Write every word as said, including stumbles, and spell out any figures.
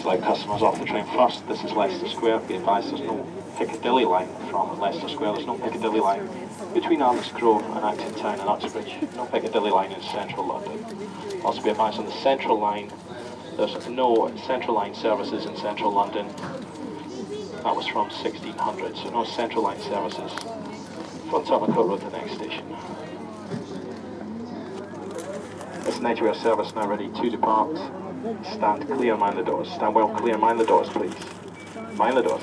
let customers off the train first. This is Leicester Square. Be advised there's no Piccadilly line from Leicester Square. There's no Piccadilly line between Arnos Grove and Acton Town and Uxbridge. No Piccadilly line in central London. Also be advised on the Central line, there's no Central line services in central London. That was from sixteen hundred, so no Central line services from Tottenham Court Road to the next station. This Nightingale service now ready to depart. Stand clear, mind the doors. Stand well clear, mind the doors, please. Mind the doors.